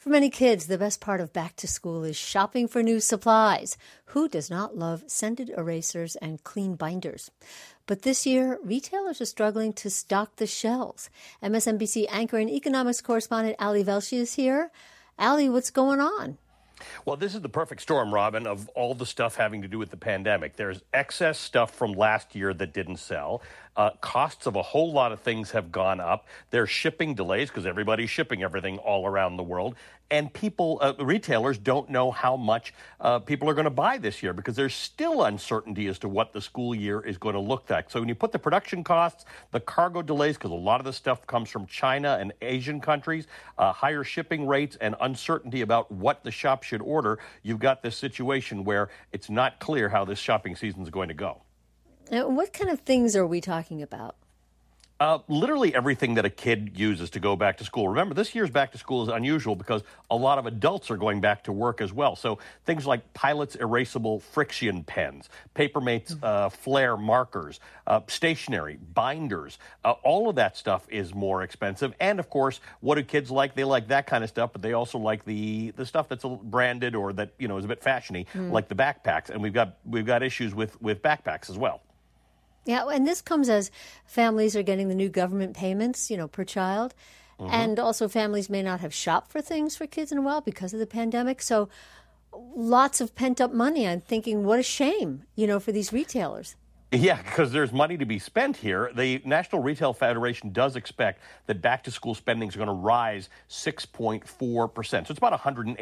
For many kids, the best part of back to school is shopping for new supplies. Who does not love scented erasers and clean binders? But this year, retailers are struggling to stock the shelves. MSNBC anchor and economics correspondent Ali Velshi is here. Ali, what's going on? Well, this is the perfect storm, Robin, of all the stuff having to do with the pandemic. There's excess stuff from last year that didn't sell. Costs of a whole lot of things have gone up. There's shipping delays because everybody's shipping everything all around the world. And retailers don't know how much people are going to buy this year because there's still uncertainty as to what the school year is going to look like. So when you put the production costs, the cargo delays, because a lot of the stuff comes from China and Asian countries, higher shipping rates and uncertainty about what the shop should order, you've got this situation where it's not clear how this shopping season is going to go. Now, what kind of things are we talking about? Literally everything that a kid uses to go back to school. Remember, this year's back to school is unusual because a lot of adults are going back to work as well. So things like Pilot's erasable friction pens, Papermate's Flair markers, stationery, binders, all of that stuff is more expensive. And of course, what do kids like? They like that kind of stuff, but they also like the stuff that's branded or that, is a bit fashiony, like the backpacks. And we've got issues with backpacks as well. Yeah, and this comes as families are getting the new government payments, per child. Mm-hmm. And also families may not have shopped for things for kids in a while because of the pandemic. So lots of pent-up money. I'm thinking, what a shame, for these retailers. Yeah, because there's money to be spent here. The National Retail Federation does expect that back-to-school spending is going to rise 6.4%. So it's about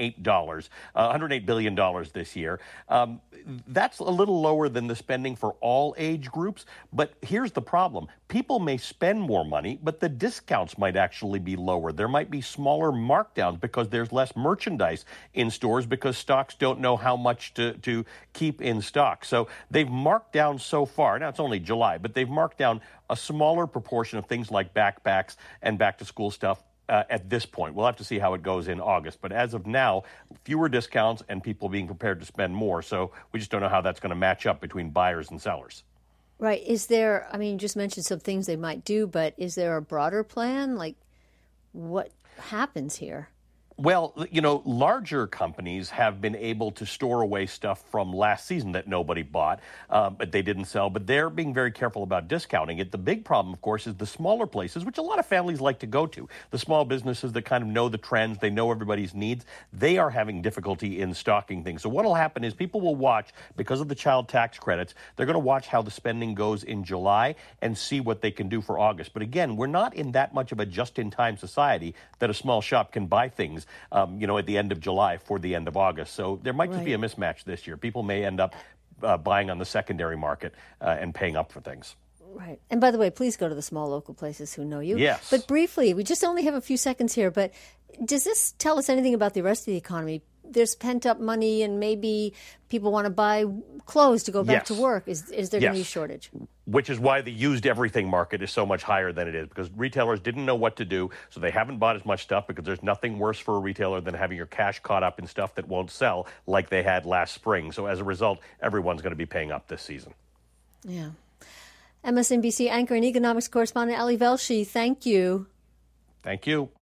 $108 billion this year. That's a little lower than the spending for all age groups. But here's the problem. People may spend more money, but the discounts might actually be lower. There might be smaller markdowns because there's less merchandise in stores because stocks don't know how much to keep in stock. So they've marked down so far. Now, it's only July, but they've marked down a smaller proportion of things like backpacks and back-to-school stuff at this point. We'll have to see how it goes in August. But as of now, fewer discounts and people being prepared to spend more. So we just don't know how that's going to match up between buyers and sellers. Right. Is there, you just mentioned some things they might do, but is there a broader plan? Like, what happens here? Well, larger companies have been able to store away stuff from last season that nobody bought, but they didn't sell. But they're being very careful about discounting it. The big problem, of course, is the smaller places, which a lot of families like to go to. The small businesses that kind of know the trends, they know everybody's needs. They are having difficulty in stocking things. So what will happen is people will watch, because of the child tax credits, they're going to watch how the spending goes in July and see what they can do for August. But again, we're not in that much of a just-in-time society that a small shop can buy things at the end of July for the end of August. So there might just be a mismatch this year. People may end up buying on the secondary market and paying up for things. Right. And by the way, please go to the small local places who know you. Yes. But briefly, we just only have a few seconds here, but does this tell us anything about the rest of the economy? There's pent-up money and maybe people want to buy clothes to go back to work. Is there going to be a shortage? Which is why the used everything market is so much higher than it is, because retailers didn't know what to do, so they haven't bought as much stuff, because there's nothing worse for a retailer than having your cash caught up in stuff that won't sell like they had last spring. So as a result, everyone's going to be paying up this season. Yeah. MSNBC anchor and economics correspondent Ali Velshi, thank you. Thank you.